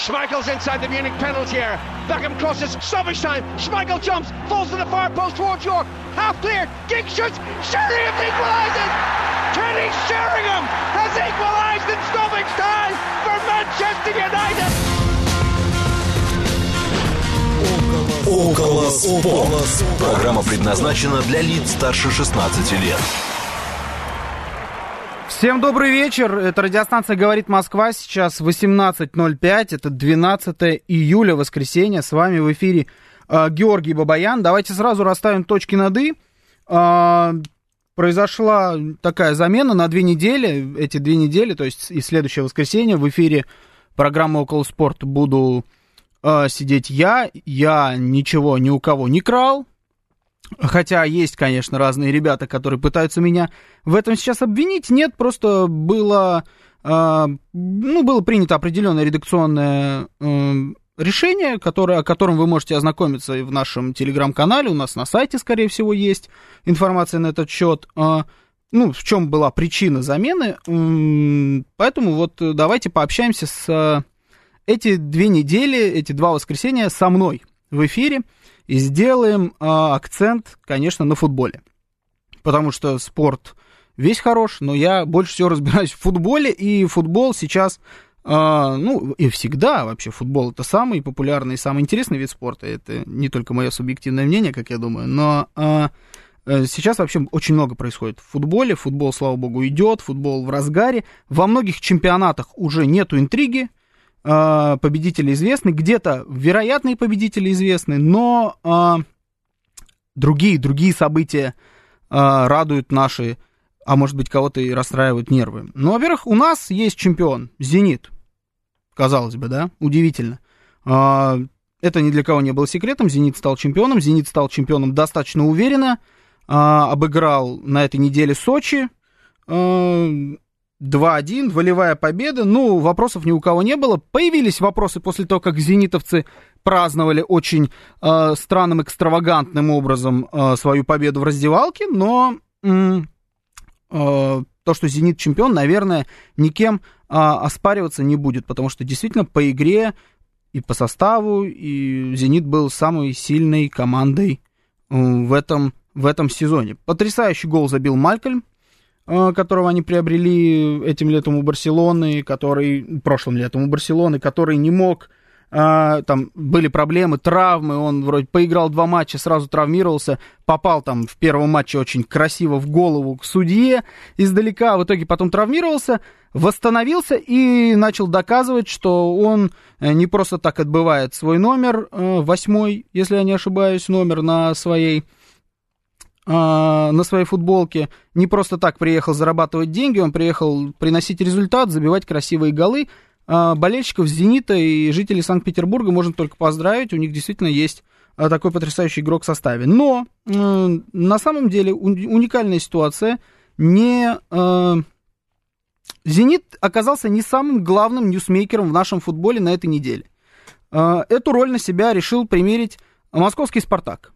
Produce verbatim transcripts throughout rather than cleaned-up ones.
Schmeichel's inside the Munich penalty area. Beckham crosses, stoppage time. Schmeichel jumps, falls to the far post towards York. Half clear, Giggs shoots, Sheringham equalises! Kenny Sheringham has equalised in stoppage time for Manchester United! Около спорт. Программа предназначена для лиц старше шестнадцати лет. Всем добрый вечер, это радиостанция «Говорит Москва», сейчас восемнадцать ноль пять, это двенадцатое июля, воскресенье, с вами в эфире э, Георгий Бабаян. Давайте сразу расставим точки над «и». Э, произошла такая замена на две недели, эти две недели, то есть и следующее воскресенье в эфире программы «Около спорта» буду э, сидеть я, я ничего ни у кого не крал. Хотя есть, конечно, разные ребята, которые пытаются меня в этом сейчас обвинить. Нет, просто было, э, ну, было принято определенное редакционное э, решение, которое, о котором вы можете ознакомиться и в нашем телеграм-канале. У нас на сайте, скорее всего, есть информация на этот счет. Э, ну, в чем была причина замены. Э, поэтому вот давайте пообщаемся с э, эти две недели, эти два воскресенья со мной в эфире. И сделаем э, акцент, конечно, на футболе. Потому что спорт весь хорош, но я больше всего разбираюсь в футболе. И футбол сейчас, э, ну и всегда вообще футбол это самый популярный и самый интересный вид спорта. Это не только мое субъективное мнение, как я думаю, но э, сейчас вообще очень много происходит в футболе. Футбол, слава богу, идет, футбол в разгаре. Во многих чемпионатах уже нету интриги. Победители известны, где-то вероятные победители известны, но э, другие, другие события э, радуют наши, а может быть кого-то и расстраивают нервы. Ну, во-первых, у нас есть чемпион, «Зенит», казалось бы, да, удивительно. Э, это ни для кого не было секретом, «Зенит» стал чемпионом, «Зенит» стал чемпионом достаточно уверенно, э, обыграл на этой неделе Сочи, э, два один, волевая победа, ну, вопросов ни у кого не было. Появились вопросы после того, как зенитовцы праздновали очень э, странным, экстравагантным образом э, свою победу в раздевалке, но э, э, то, что «Зенит» чемпион, наверное, никем э, оспариваться не будет, потому что действительно по игре и по составу и «Зенит» был самой сильной командой э, в этом, в этом сезоне. Потрясающий гол забил Малькольм, которого они приобрели этим летом у Барселоны, который, прошлым летом у Барселоны, который не мог, а, там были проблемы, травмы, он вроде поиграл два матча, сразу травмировался, попал там в первом матче очень красиво в голову к судье издалека, в итоге потом травмировался, восстановился и начал доказывать, что он не просто так отбывает свой номер, восьмой, если я не ошибаюсь, номер на своей... на своей футболке, не просто так приехал зарабатывать деньги, он приехал приносить результат, забивать красивые голы. Болельщиков «Зенита» и жителей Санкт-Петербурга можно только поздравить, у них действительно есть такой потрясающий игрок в составе. Но на самом деле уникальная ситуация, не... «Зенит» оказался не самым главным ньюсмейкером в нашем футболе на этой неделе. Эту роль на себя решил примерить московский «Спартак».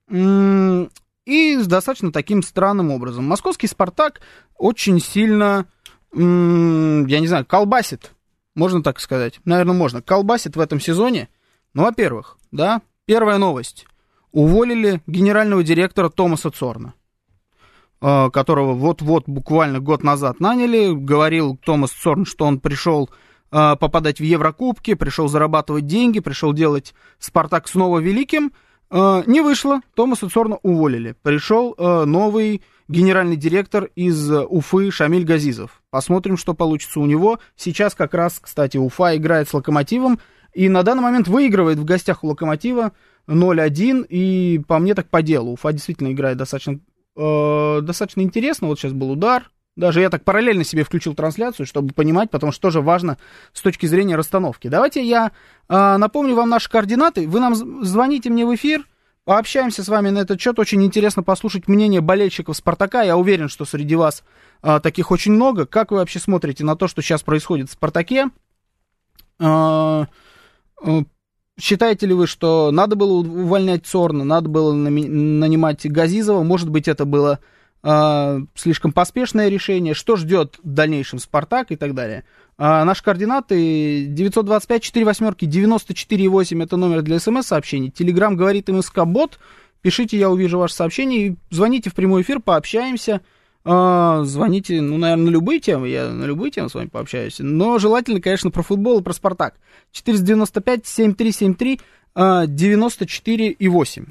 И с достаточно таким странным образом. Московский «Спартак» очень сильно, м- я не знаю, колбасит, можно так сказать. Наверное, можно. Колбасит в этом сезоне. Ну, во-первых, да, первая новость. Уволили генерального директора Томаса Цорна, э, которого вот-вот буквально год назад наняли. Говорил Томас Цорн, что он пришел э, попадать в Еврокубки, пришел зарабатывать деньги, пришел делать «Спартак» снова великим. Не вышло, Томаса Цорна уволили. Пришел э, новый генеральный директор из Уфы Шамиль Газизов. Посмотрим, что получится у него. Сейчас как раз, кстати, Уфа играет с «Локомотивом» и на данный момент выигрывает в гостях у «Локомотива» ноль один. И по мне так по делу. Уфа действительно играет достаточно, э, достаточно интересно. Вот сейчас был удар. Даже я так параллельно себе включил трансляцию, чтобы понимать, потому что тоже важно с точки зрения расстановки. Давайте я э, напомню вам наши координаты. Вы нам звоните мне в эфир, пообщаемся с вами на этот счет. Очень интересно послушать мнение болельщиков «Спартака». Я уверен, что среди вас э, таких очень много. Как вы вообще смотрите на то, что сейчас происходит в «Спартаке»? Э, э, считаете ли вы, что надо было увольнять Цорна, надо было нанимать Газизова? Может быть, это было... слишком поспешное решение, что ждет в дальнейшем «Спартак» и так далее. А, наши координаты девятьсот двадцать пять сорок восемь девяносто четыре восемь, это номер для смс-сообщений. Телеграм говорит МСК-бот. Пишите, я увижу ваше сообщение. Звоните в прямой эфир, пообщаемся. А, звоните, ну, наверное, на любые темы. Я на любые темы с вами пообщаюсь. Но желательно, конечно, про футбол и про «Спартак». четыреста девяносто пять семьдесят три семьдесят три девяносто четыре восемь.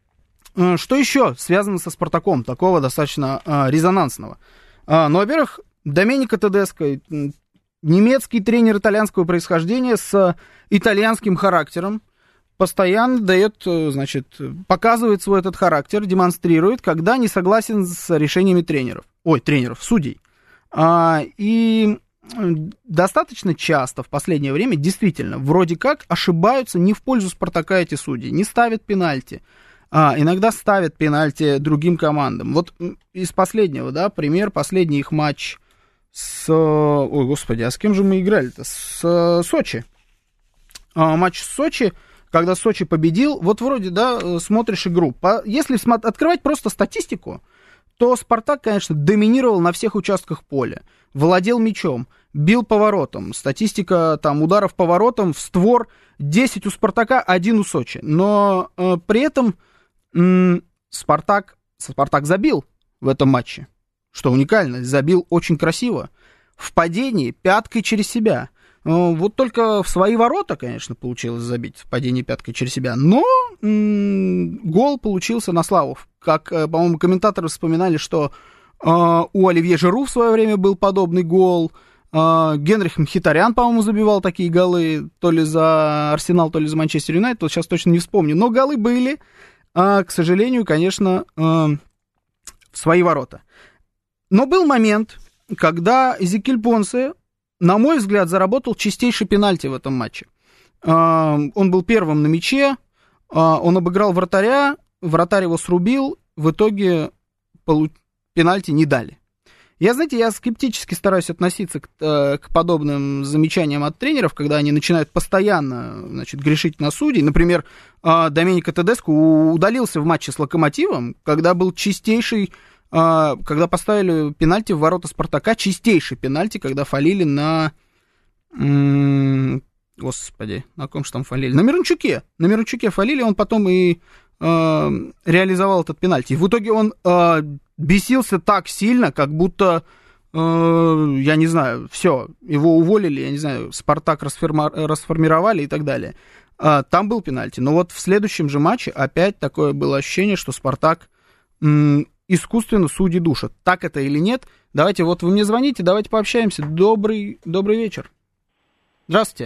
Что еще связано со «Спартаком», такого достаточно а, резонансного? А, ну, во-первых, Доменико Тедеско, немецкий тренер итальянского происхождения с итальянским характером, постоянно дает, значит, показывает свой этот характер, демонстрирует, когда не согласен с решениями тренеров. Ой, тренеров, судей. А, и достаточно часто в последнее время действительно вроде как ошибаются не в пользу «Спартака» эти судьи, не ставят пенальти. А, иногда ставят пенальти другим командам. Вот из последнего, да, пример, последний их матч с... Ой, господи, а с кем же мы играли-то? С Сочи. А, матч с Сочи, когда Сочи победил, вот вроде, да, смотришь игру. По... Если смо... открывать просто статистику, то «Спартак», конечно, доминировал на всех участках поля. Владел мячом, бил поворотом. Статистика, там, ударов поворотом в створ десять у «Спартака», один у Сочи. Но э, при этом м- Спартак, Спартак забил в этом матче. Что уникально, забил очень красиво. В падении пяткой через себя. Вот только в свои ворота, конечно, получилось забить в падении пяткой через себя. Но м- гол получился на славу. Как, по-моему, комментаторы вспоминали, что э, у Оливье Жиру в свое время был подобный гол. Э, Генрих Мхитарян, по-моему, забивал такие голы то ли за Арсенал, то ли за Манчестер Юнайтед. Вот сейчас точно не вспомню. Но голы были, э, к сожалению, конечно, э, в свои ворота. Но был момент, когда Эзекиль Понсе, на мой взгляд, заработал чистейший пенальти в этом матче. Он был первым на мяче, он обыграл вратаря, вратарь его срубил, в итоге пенальти не дали. Я, знаете, я скептически стараюсь относиться к, к подобным замечаниям от тренеров, когда они начинают постоянно, значит, грешить на судей. Например, Доменико Тедеско удалился в матче с «Локомотивом», когда был чистейший... когда поставили пенальти в ворота «Спартака», чистейший пенальти, когда фалили на... М- Господи, на ком же там фалили? На Мирончуке. На Мирончуке фалили, он потом и э, реализовал этот пенальти. И в итоге он э, бесился так сильно, как будто, э, я не знаю, все, его уволили, я не знаю, «Спартак» расформи- расформировали и так далее. Э, там был пенальти. Но вот в следующем же матче опять такое было ощущение, что «Спартак»... М- искусственно судьи душат. Так это или нет? Давайте, вот вы мне звоните, давайте пообщаемся. Добрый, добрый вечер. Здравствуйте.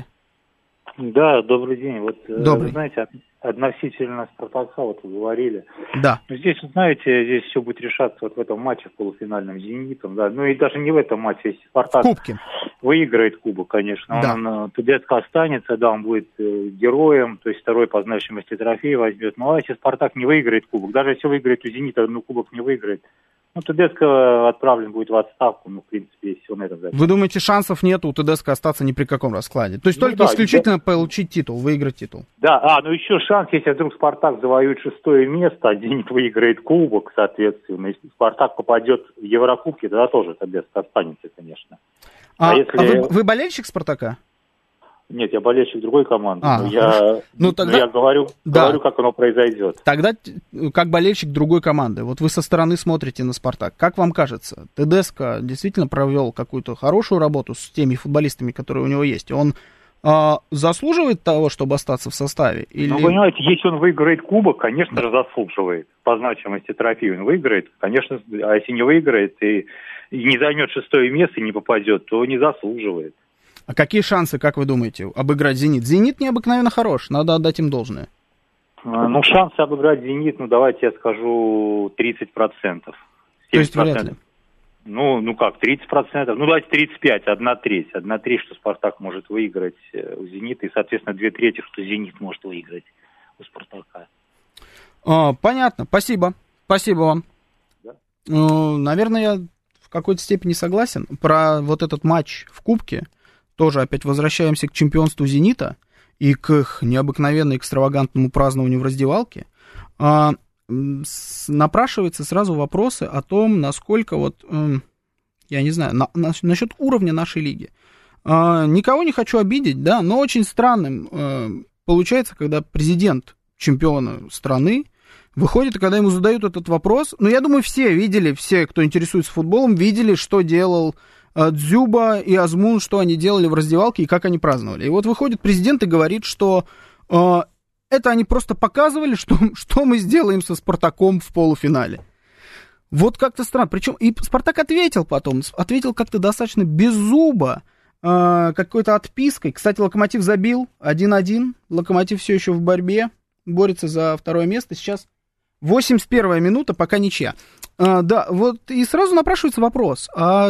Да, добрый день. Вот, добрый. Вы знаете, относительно «Спартака», вот вы говорили. Да. Здесь, знаете, здесь все будет решаться вот в этом матче в полуфинальном с «Зенитом», да. Ну и даже не в этом матче, если «Спартак» Кубки. выиграет кубок, конечно. Да. Он, Тедеско останется, да, он будет э, героем, то есть второй по значимости трофей возьмет. Ну а если «Спартак» не выиграет кубок, даже если выиграет у «Зенита», ну кубок не выиграет, ну Тедеско отправлен будет в отставку, ну в принципе, если он это займет. Вы думаете, шансов нет у Тедеско остаться ни при каком раскладе? То есть ну, только да, исключительно да. получить титул, выиграть титул? Да, а, ну еще шанс, если вдруг «Спартак» завоюет шестое место, а «Зенит» выиграет кубок, соответственно, если «Спартак» попадет в Еврокубки, тогда тоже Тедеско останется, конечно. А, а, если... а вы, вы болельщик «Спартака»? Нет, я болельщик другой команды. А, но я, ну, тогда... но я говорю, да. говорю, как оно произойдет. Тогда как болельщик другой команды. Вот вы со стороны смотрите на «Спартак». Как вам кажется, Тедеско действительно провел какую-то хорошую работу с теми футболистами, которые у него есть? Он а, заслуживает того, чтобы остаться в составе? Или... Ну, понимаете, если он выиграет кубок, конечно же, заслуживает. По значимости трофея он выиграет, конечно. А если не выиграет и, и не займет шестое место и не попадет, то не заслуживает. А какие шансы, как вы думаете, обыграть «Зенит»? «Зенит» необыкновенно хорош, надо отдать им должное. Ну, шансы обыграть «Зенит», ну, давайте я скажу тридцать процентов. То есть вряд ли? Ну, ну как, тридцать процентов, ну, давайте тридцать пять, одна треть. Одна треть, что «Спартак» может выиграть у «Зенита», и, соответственно, две трети, что «Зенит» может выиграть у «Спартака». А, понятно, спасибо. Спасибо вам. Да? Ну, наверное, я в какой-то степени согласен. Про вот этот матч в Кубке тоже опять возвращаемся к чемпионству «Зенита» и к их необыкновенно экстравагантному празднованию в раздевалке. А, с, напрашивается сразу вопросы о том, насколько вот, э, я не знаю, на, на, насчет уровня нашей лиги. Никого не хочу обидеть, да, но очень странным получается, когда президент чемпиона страны выходит, и когда ему задают этот вопрос, ну, я думаю, все видели, все, кто интересуется футболом, видели, что делал Дзюба и Азмун, что они делали в раздевалке и как они праздновали. И вот выходит президент и говорит, что э, это они просто показывали, что, что мы сделаем со Спартаком в полуфинале. Вот как-то странно. Причем и Спартак ответил потом, ответил как-то достаточно беззубо, э, какой-то отпиской. Кстати, Локомотив забил один-один, Локомотив все еще в борьбе, борется за второе место. Сейчас восемьдесят первая минута, пока ничья. А, да, вот и сразу напрашивается вопрос, а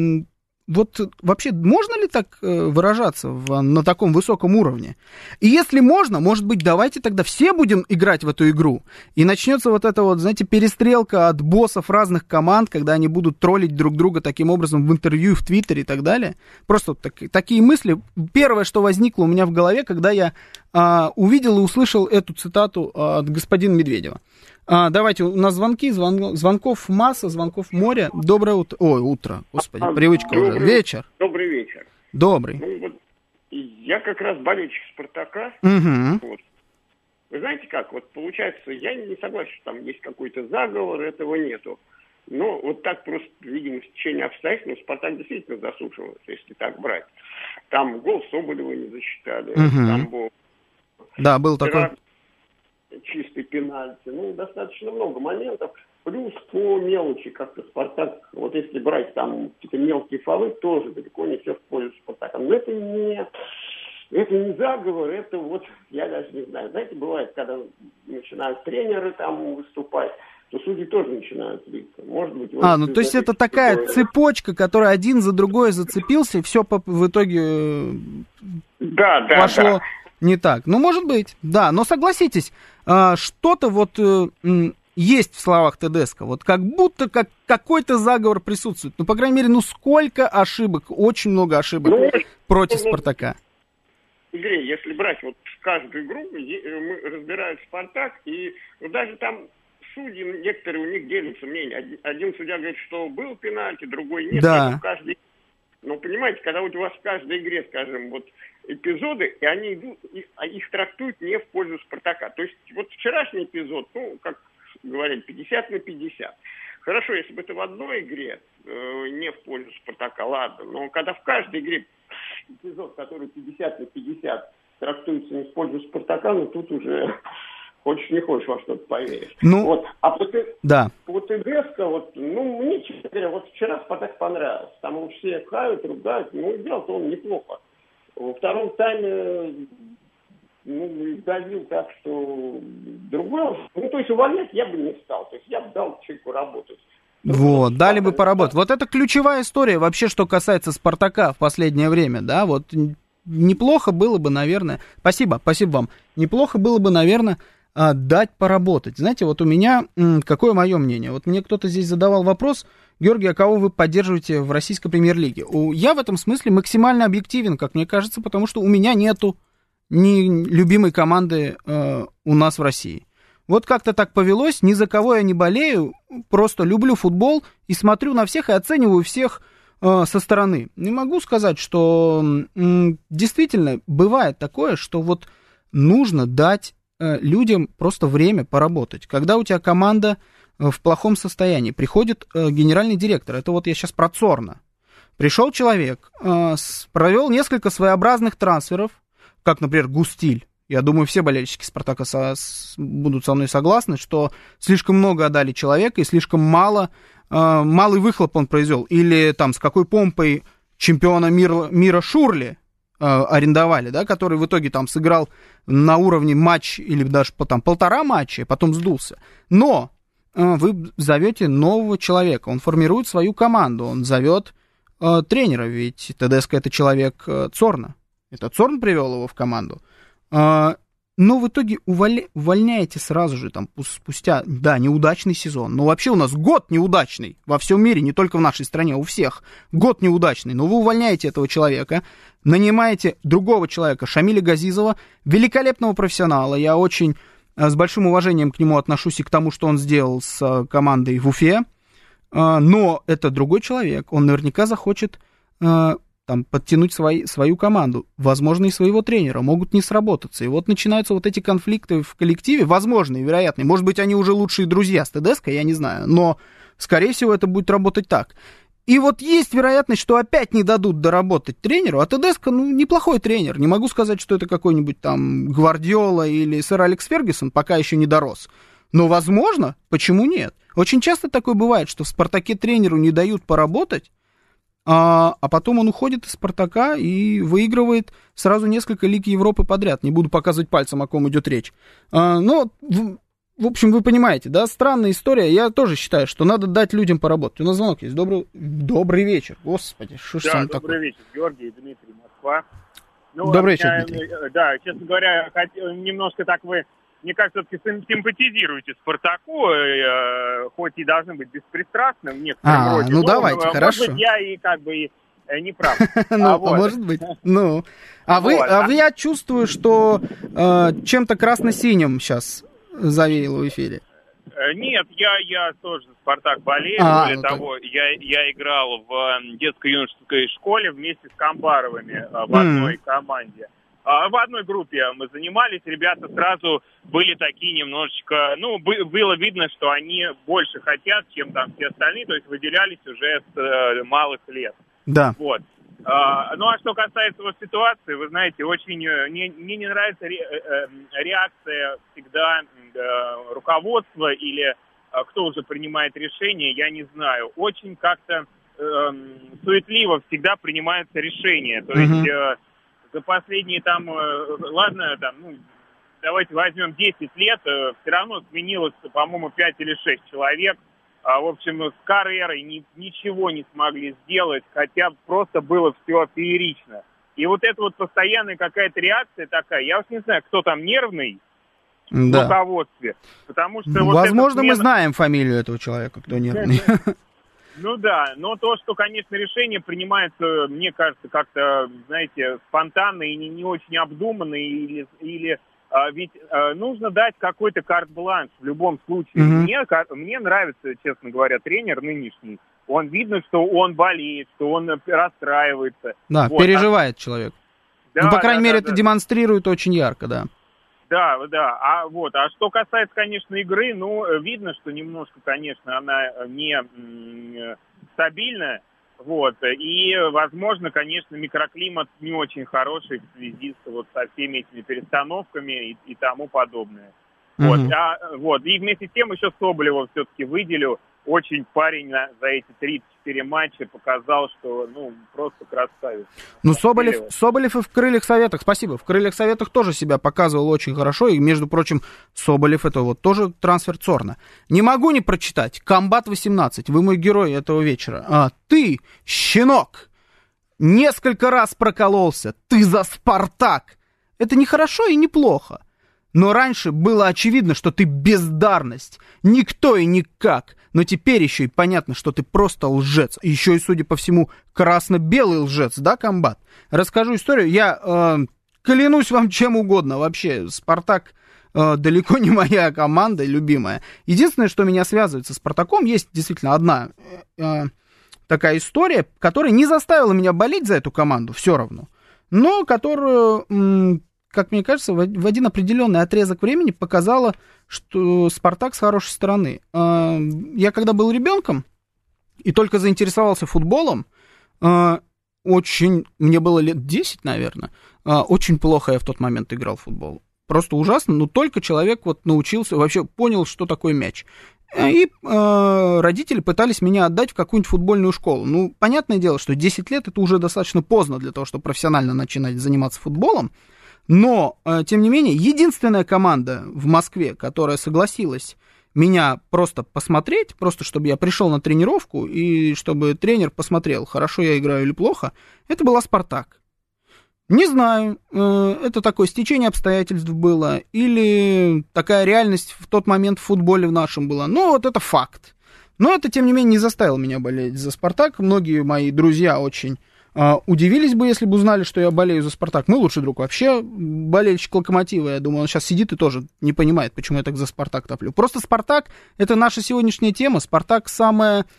вот вообще можно ли так выражаться в, на таком высоком уровне? И если можно, может быть, давайте тогда все будем играть в эту игру, и начнется вот эта вот, знаете, перестрелка от боссов разных команд, когда они будут троллить друг друга таким образом в интервью, в Твиттере и так далее. Просто так, такие мысли. Первое, что возникло у меня в голове, когда я а, увидел и услышал эту цитату от господина Медведева. А, давайте, у нас звонки, звон, звонков масса, звонков море. Доброе утро. Ой, утро, господи, а, привычка добрый, уже. Вечер. Добрый вечер. Добрый. Ну, вот, я как раз болельщик Спартака. Угу. Вот. Вы знаете как, вот получается, я не согласен, что там есть какой-то заговор, этого нету. Но вот так просто, видимо, в течение обстоятельств, ну, Спартак действительно засушивался, если так брать. Там гол Соболева не засчитали, угу. Там был... Да, был такой... чистый пенальти. Ну, достаточно много моментов. Плюс по мелочи как-то Спартак, вот если брать там какие-то мелкие фолы, тоже далеко не все в пользу Спартака. Но это не, это не заговор, это вот, я даже не знаю. Знаете, бывает, когда начинают тренеры там выступать, то судьи тоже начинают злиться. Может быть, вот а, ну то есть это такая такое... цепочка, которая один за другой зацепился, и все по- в итоге да, да, пошло... Да. Не так. Ну, может быть, да. Но согласитесь, что-то вот есть в словах Тедеско. Вот как будто как какой-то заговор присутствует. Ну, по крайней мере, ну сколько ошибок, очень много ошибок ну, против ну, Спартака. Игорь, если брать вот каждую игру, мы разбираем Спартак, и ну, даже там судьи, некоторые у них делятся мнения. Один, один судья говорит, что был пенальти, другой нет. Да. В каждой... Но понимаете, когда вот у вас в каждой игре, скажем, вот эпизоды, и они идут, их, их трактуют не в пользу Спартака. То есть вот вчерашний эпизод, ну, как говорят, пятьдесят на пятьдесят. Хорошо, если бы это в одной игре э, не в пользу Спартака, ладно. Но когда в каждой игре эпизод, который пятьдесят на пятьдесят, трактуется не в пользу Спартака, ну тут уже хочешь не хочешь во что-то поверишь. Ну, вот. А по, да. по ТДСК, вот, ну, мне, честно говоря, вот вчера Спартак понравился. Там все хают, ругают, ну, делал-то он неплохо. Во втором тайме ну, давил так, что другой... Ну, то есть увольнять я бы не стал. То есть я бы дал человеку работать. Вот, дали бы поработать. Вот это ключевая история вообще, что касается Спартака в последнее время, да, вот неплохо было бы, наверное... Спасибо, спасибо вам. Неплохо было бы, наверное, дать поработать. Знаете, вот у меня... Какое мое мнение? Вот мне кто-то здесь задавал вопрос... Георгий, а кого вы поддерживаете в российской премьер-лиге? Я в этом смысле максимально объективен, как мне кажется, потому что у меня нету ни любимой команды э, у нас в России. Вот как-то так повелось, ни за кого я не болею, просто люблю футбол и смотрю на всех и оцениваю всех э, со стороны. Не могу сказать, что э, действительно бывает такое, что вот нужно дать э, людям просто время поработать. Когда у тебя команда в плохом состоянии. Приходит э, генеральный директор, это вот я сейчас про Цорна. Пришел человек, э, с, провел несколько своеобразных трансферов, как, например, Густиль. Я думаю, все болельщики Спартака со, с, будут со мной согласны, что слишком много отдали человека и слишком мало, э, малый выхлоп он произвел. Или там с какой помпой чемпиона мира, мира Шурли э, арендовали, да, который в итоге там сыграл на уровне матч или даже там полтора матча, потом сдулся. Но вы зовете нового человека, он формирует свою команду, он зовет э, тренера, ведь Тедеско это человек э, Цорна, это Цорн привел его в команду, э, но в итоге уволь... увольняете сразу же, там, спустя, да, неудачный сезон, но вообще у нас год неудачный во всем мире, не только в нашей стране, у всех, год неудачный, но вы увольняете этого человека, нанимаете другого человека, Шамиля Газизова, великолепного профессионала, я очень... С большим уважением к нему отношусь и к тому, что он сделал с командой в Уфе. Но это другой человек. Он наверняка захочет там там, подтянуть свои, свою команду, возможно, и своего тренера, могут не сработаться. И вот начинаются вот эти конфликты в коллективе, возможные, вероятные. Может быть, они уже лучшие друзья с Тедеско, я не знаю, но, скорее всего, это будет работать так. И вот есть вероятность, что опять не дадут доработать тренеру, а Тедеско, ну, неплохой тренер. Не могу сказать, что это какой-нибудь там Гвардиола или сэр Алекс Фергюсон, пока еще не дорос. Но, возможно, почему нет? Очень часто такое бывает, что в «Спартаке» тренеру не дают поработать, а, а потом он уходит из «Спартака» и выигрывает сразу несколько лиг Европы подряд. Не буду показывать пальцем, о ком идет речь. А, но... В общем, вы понимаете, да, странная история. Я тоже считаю, что надо дать людям поработать. У нас звонок есть. Добрый, добрый вечер. Господи, что ж да, сам добрый такое? вечер, Георгий, Дмитрий, Москва. Ну, добрый вечер, меня, Дмитрий. Да, честно говоря, немножко так вы, мне кажется, все-таки симпатизируете «Спартаку», э, хоть и должны быть беспристрастным в некотором а, роде. ну но, давайте, может хорошо. Быть, я и как бы и не прав. Ну, может быть. Ну, а вы, а я чувствую, что чем-то красно-синим сейчас завеяло в эфире. Нет, я, я тоже за «Спартак» болею. А, Более ну того, я, я играл в детско-юношеской школе вместе с Камбаровыми в одной mm. команде. В одной группе мы занимались, ребята сразу были такие немножечко, ну, было видно, что они больше хотят, чем там все остальные, то есть выделялись уже с малых лет. Да. Вот. А, ну, а что касается вот ситуации, вы знаете, очень мне, мне не нравится ре, э, реакция всегда э, руководства или э, кто уже принимает решение, я не знаю. Очень как-то э, суетливо всегда принимаются решения. То есть э, за последние там, э, ладно, там, ну, давайте возьмем десять лет, э, все равно сменилось, по-моему, пять или шесть человек. А, в общем, с Каррерой ни, ничего не смогли сделать, хотя просто было все феерично. И вот это вот постоянная какая-то реакция такая, я уж не знаю, кто там нервный да. в руководстве, потому что... Вот возможно, смена... мы знаем фамилию этого человека, кто нервный. Ну да, но то, что, конечно, решение принимается, мне кажется, как-то, знаете, спонтанно и не, не очень обдуманно, или... или А, ведь а, нужно дать какой-то карт-бланш в любом случае. Mm-hmm. Мне, мне нравится, честно говоря, тренер нынешний. Он видно, что он болеет, что он расстраивается. Да, вот. Переживает а... человек. Да, ну, по крайней да, мере, да, это да. демонстрирует очень ярко, да. Да, да. А вот, а что касается, конечно, игры, ну, видно, что немножко, конечно, она не м- стабильная. Вот, и, возможно, конечно, микроклимат не очень хороший в связи с, вот, со всеми этими перестановками и, и тому подобное. Mm-hmm. Вот, а, вот, и вместе с тем еще Соболева все-таки выделю. Очень парень на, за эти тридцать четыре матча показал, что, ну, просто красавец. Ну, Соболев, Соболев и в «Крыльях Советах», спасибо, в «Крыльях Советах» тоже себя показывал очень хорошо, и, между прочим, Соболев это вот тоже трансфер Цорна. Не могу не прочитать. Комбат восемнадцать, вы мой герой этого вечера. А, ты, щенок, несколько раз прокололся, ты за «Спартак». Это не хорошо и не плохо. Но раньше было очевидно, что ты бездарность. Никто и никак. Но теперь еще и понятно, что ты просто лжец. Еще и, судя по всему, красно-белый лжец, да, комбат? Расскажу историю. Я э, клянусь вам чем угодно. Вообще, «Спартак» э, далеко не моя команда любимая. Единственное, что меня связывает со «Спартаком», есть действительно одна э, такая история, которая не заставила меня болеть за эту команду все равно, но которую... Э, как мне кажется, в один определенный отрезок времени показала, что «Спартак» с хорошей стороны. Я когда был ребенком и только заинтересовался футболом, очень, мне было лет десять, наверное, очень плохо я в тот момент играл в футбол. Просто ужасно, но только человек вот научился, вообще понял, что такое мяч. И э, родители пытались меня отдать в какую-нибудь футбольную школу. Ну, понятное дело, что десять лет это уже достаточно поздно для того, чтобы профессионально начинать заниматься футболом. Но, э, тем не менее, единственная команда в Москве, которая согласилась меня просто посмотреть, просто чтобы я пришел на тренировку и чтобы тренер посмотрел, хорошо я играю или плохо, это была «Спартак». Не знаю, э, это такое стечение обстоятельств было, или такая реальность в тот момент в футболе в нашем была. Но вот это факт. Но это, тем не менее, не заставило меня болеть за «Спартак». Многие мои друзья очень... удивились бы, если бы узнали, что я болею за «Спартак». Мой лучший друг вообще болельщик «Локомотива». Я думаю, он сейчас сидит и тоже не понимает, почему я так за «Спартак» топлю. Просто «Спартак» — это наша сегодняшняя тема. «Спартак» — самая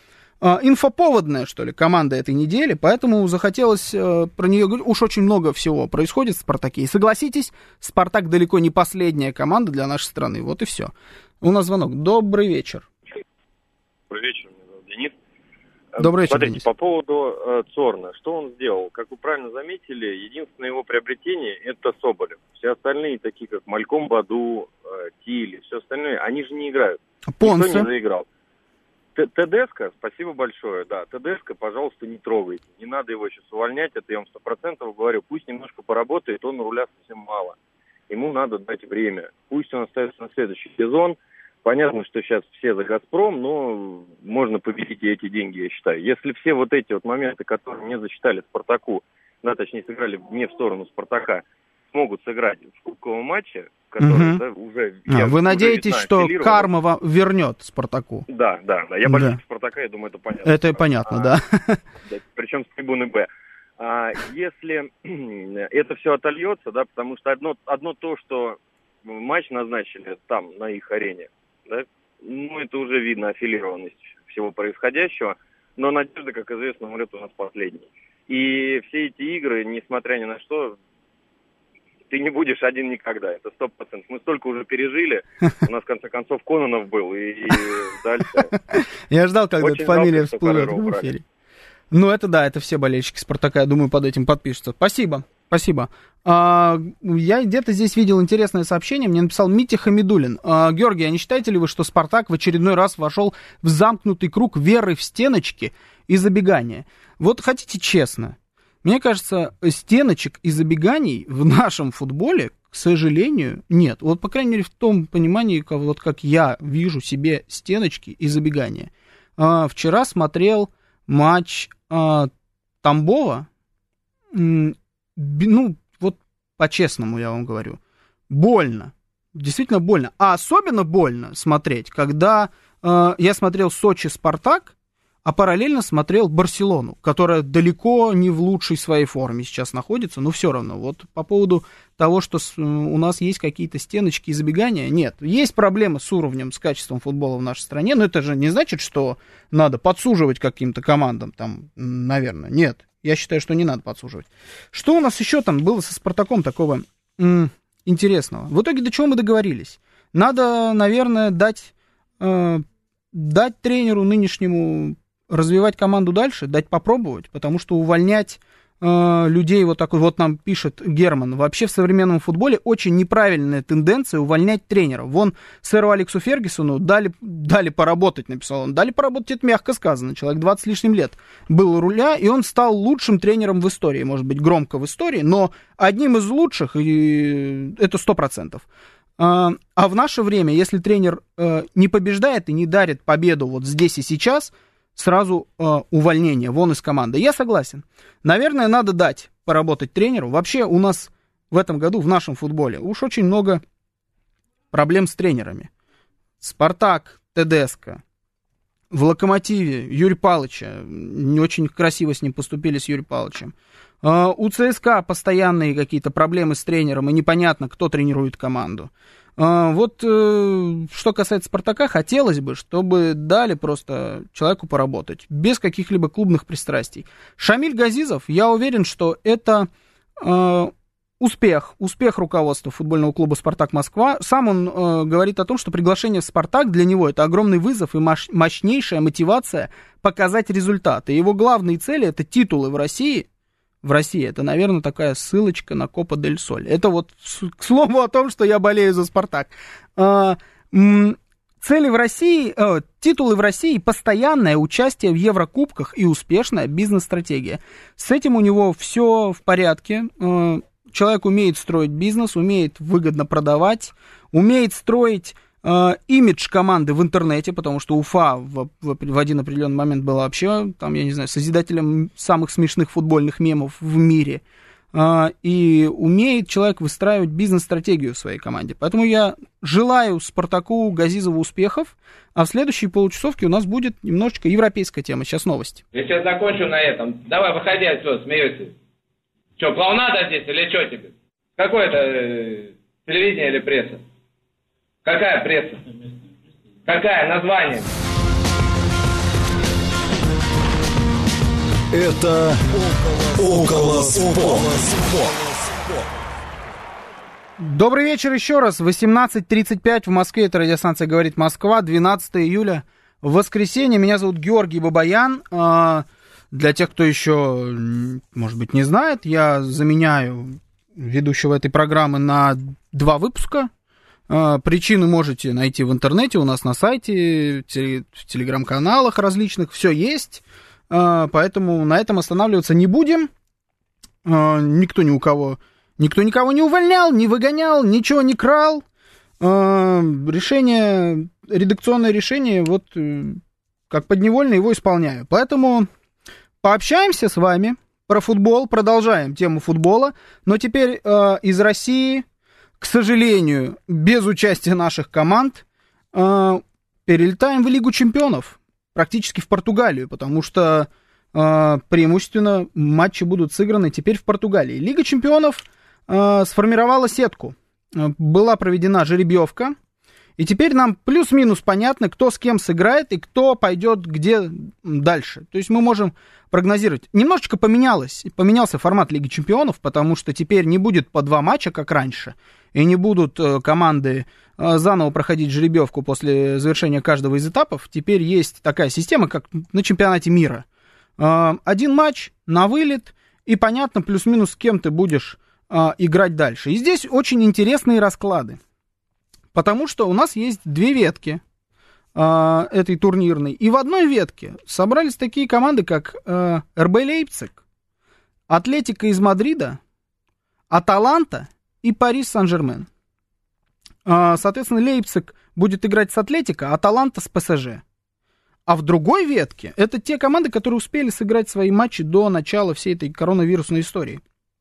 э, инфоповодная, что ли, команда этой недели, поэтому захотелось э, про нее говорить. Уж очень много всего происходит в «Спартаке». И согласитесь, «Спартак» далеко не последняя команда для нашей страны. Вот и все. У нас звонок. Добрый вечер. Добрый вечер, меня зовут Денис. Добрый вечер, Смотрите, Денис. по поводу э, Цорна. Что он сделал? Как вы правильно заметили, единственное его приобретение – это Соболев. Все остальные, такие как Мальком Баду, э, Тиль, все остальное, они же не играют. Понце. Никто не заиграл. Тедеско, спасибо большое, да, Тедеско, пожалуйста, не трогайте. Не надо его сейчас увольнять, это я вам сто процентов говорю. Пусть немножко поработает, он руля совсем мало. Ему надо дать время. Пусть он остается на следующий сезон. Понятно, что сейчас все за «Газпром», но можно победить и эти деньги, я считаю. Если все вот эти вот моменты, которые не засчитали «Спартаку», да, точнее, сыграли не в сторону «Спартака», смогут сыграть в кубковом матче, который Угу. да, уже... А, я, вы уже надеетесь, что аффилирован. карма вам вернет «Спартаку»? Да, да, да. Я Да. болельщик «Спартака», я думаю, это понятно. Это понятно, а, да. да. Причем с трибуны «Б». А если это все отольется, да, потому что одно, одно то, что матч назначили там, на их арене, да, ну, это уже видно аффилированность всего происходящего, но надежда, как известно, умрет у нас последней. И все эти игры, несмотря ни на что, ты не будешь один никогда, это сто процентов. Мы столько уже пережили, у нас, в конце концов, Кононов был, и, и дальше... Я ждал, когда Очень эта фамилия жалко, что всплывет Карреру в убрали. эфире. Ну, это да, это все болельщики «Спартака», я думаю, под этим подпишутся. Спасибо, спасибо. А, я где-то здесь видел интересное сообщение, мне написал Митя Хамидулин. А, Георгий, а не считаете ли вы, что «Спартак» в очередной раз вошел в замкнутый круг веры в стеночки и забегания? Вот хотите честно, мне кажется, стеночек и забеганий в нашем футболе, к сожалению, нет. Вот, по крайней мере, в том понимании, как, вот как я вижу себе стеночки и забегания. А, вчера смотрел матч а, Тамбова, м, ну, вот по-честному я вам говорю, больно, действительно больно. А особенно больно смотреть, когда а, я смотрел Сочи-Спартак, а параллельно смотрел Барселону, которая далеко не в лучшей своей форме сейчас находится, но все равно. Вот по поводу того, что с, у нас есть какие-то стеночки и забегания, нет. Есть проблемы с уровнем, с качеством футбола в нашей стране, но это же не значит, что надо подсуживать каким-то командам, там, наверное. Нет, я считаю, что не надо подсуживать. Что у нас еще там было со «Спартаком» такого м- интересного? В итоге до чего мы договорились? Надо, наверное, дать, э, дать тренеру нынешнему... развивать команду дальше, дать попробовать, потому что увольнять э, людей вот так вот, вот нам пишет Герман, вообще в современном футболе очень неправильная тенденция увольнять тренеров. Вон сэру Алексу Фергюсону дали, дали поработать, написал он, дали поработать, это мягко сказано, человек двадцать с лишним лет был у руля, и он стал лучшим тренером в истории, может быть, громко в истории, но одним из лучших, и это сто процентов. А в наше время, если тренер э, не побеждает и не дарит победу вот здесь и сейчас, сразу э, увольнение, вон из команды. Я согласен. Наверное, надо дать поработать тренеру. Вообще у нас в этом году в нашем футболе уж очень много проблем с тренерами. «Спартак», Тедеско, в «Локомотиве» Юрия Павловича. Не очень красиво с ним поступили, с Юрием Павловичем. Э, у ЦСКА постоянные какие-то проблемы с тренером, и непонятно, кто тренирует команду. Вот э, что касается «Спартака», хотелось бы, чтобы дали просто человеку поработать, без каких-либо клубных пристрастий. Шамиль Газизов, я уверен, что это э, успех, успех руководства футбольного клуба «Спартак Москва». Сам он э, говорит о том, что приглашение в «Спартак» для него это огромный вызов и мощ- мощнейшая мотивация показать результаты. Его главные цели — это титулы в России. В России. Это, наверное, такая ссылочка на Копа дель Соль. Это вот к слову о том, что я болею за «Спартак». А, м, цели в России, э, титулы в России, постоянное участие в Еврокубках и успешная бизнес-стратегия. С этим у него все в порядке. Э, человек умеет строить бизнес, умеет выгодно продавать, умеет строить Uh, имидж команды в интернете, потому что Уфа в, в, в один определенный момент была вообще, там, я не знаю, созидателем самых смешных футбольных мемов в мире. Uh, и умеет человек выстраивать бизнес-стратегию в своей команде. Поэтому я желаю «Спартаку», Газизову успехов, а в следующей получасовке у нас будет немножечко европейская тема. Сейчас новости. Я сейчас закончу на этом. Давай, выходи отсюда, смеетесь. Че, клоунада здесь или что тебе? Какое это э, телевидение или пресса? Какая пресса? Какая? Название? Это «Около спорта». Добрый вечер еще раз. восемнадцать тридцать пять в Москве. Это радиостанция «Говорит Москва». двенадцатое июля, воскресенье. Меня зовут Георгий Бабаян. Для тех, кто еще, может быть, не знает, я заменяю ведущего этой программы на два выпуска. Причины можете найти в интернете, у нас на сайте, в телеграм-каналах различных. Все есть. Поэтому на этом останавливаться не будем. Никто ни у кого... Никто никого не увольнял, не выгонял, ничего не крал. Решение, редакционное решение, вот как подневольно его исполняю. Поэтому пообщаемся с вами про футбол, продолжаем тему футбола. Но теперь э, из России, к сожалению, без участия наших команд, э, перелетаем в Лигу чемпионов, практически в Португалию, потому что э, преимущественно матчи будут сыграны теперь в Португалии. Лига чемпионов сформировала сетку. Была проведена жеребьевка. И теперь нам плюс-минус понятно, кто с кем сыграет и кто пойдет где дальше. То есть мы можем прогнозировать. Немножечко поменялось, поменялся формат Лиги чемпионов, потому что теперь не будет по два матча, как раньше. И не будут команды заново проходить жеребьевку после завершения каждого из этапов. Теперь есть такая система, как на чемпионате мира. Один матч на вылет, и понятно плюс-минус, с кем ты будешь играть дальше. И здесь очень интересные расклады. Потому что у нас есть две ветки э, этой турнирной. И в одной ветке собрались такие команды, как э, эр бэ Лейпциг, Атлетико из Мадрида, Аталанта и Парис Сан-Жермен. Э, соответственно, Лейпциг будет играть с Атлетико, Аталанта с пэ эс жэ. А в другой ветке это те команды, которые успели сыграть свои матчи до начала всей этой коронавирусной истории.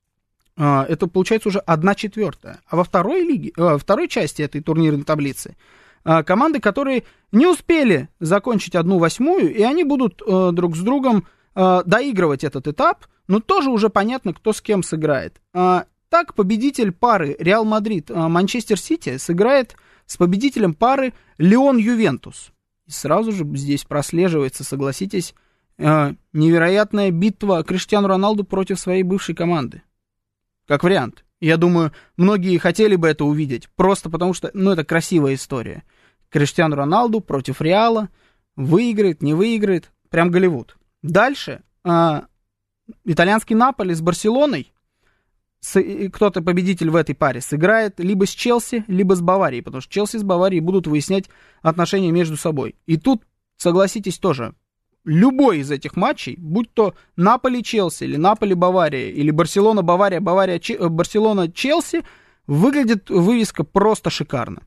Это получается уже одна четвертая. А во второй лиге, во второй части этой турнирной таблицы команды, которые не успели закончить одну восьмую, и они будут друг с другом доигрывать этот этап, но тоже уже понятно, кто с кем сыграет. Так, победитель пары Реал Мадрид Манчестер Сити сыграет с победителем пары Лион Ювентус. И сразу же здесь прослеживается, согласитесь, невероятная битва Криштиану Роналду против своей бывшей команды. Как вариант. Я думаю, многие хотели бы это увидеть, просто потому что, ну, это красивая история. Криштиану Роналду против Реала, выиграет, не выиграет, прям Голливуд. Дальше э, итальянский Наполи с Барселоной, с, кто-то победитель в этой паре, сыграет либо с Челси, либо с Баварией, потому что Челси с Баварией будут выяснять отношения между собой. И тут, согласитесь, тоже... Любой из этих матчей, будь то Наполи-Челси, или Наполи-Бавария, или Барселона-Бавария, Барселона-Челси, выглядит вывеска просто шикарно.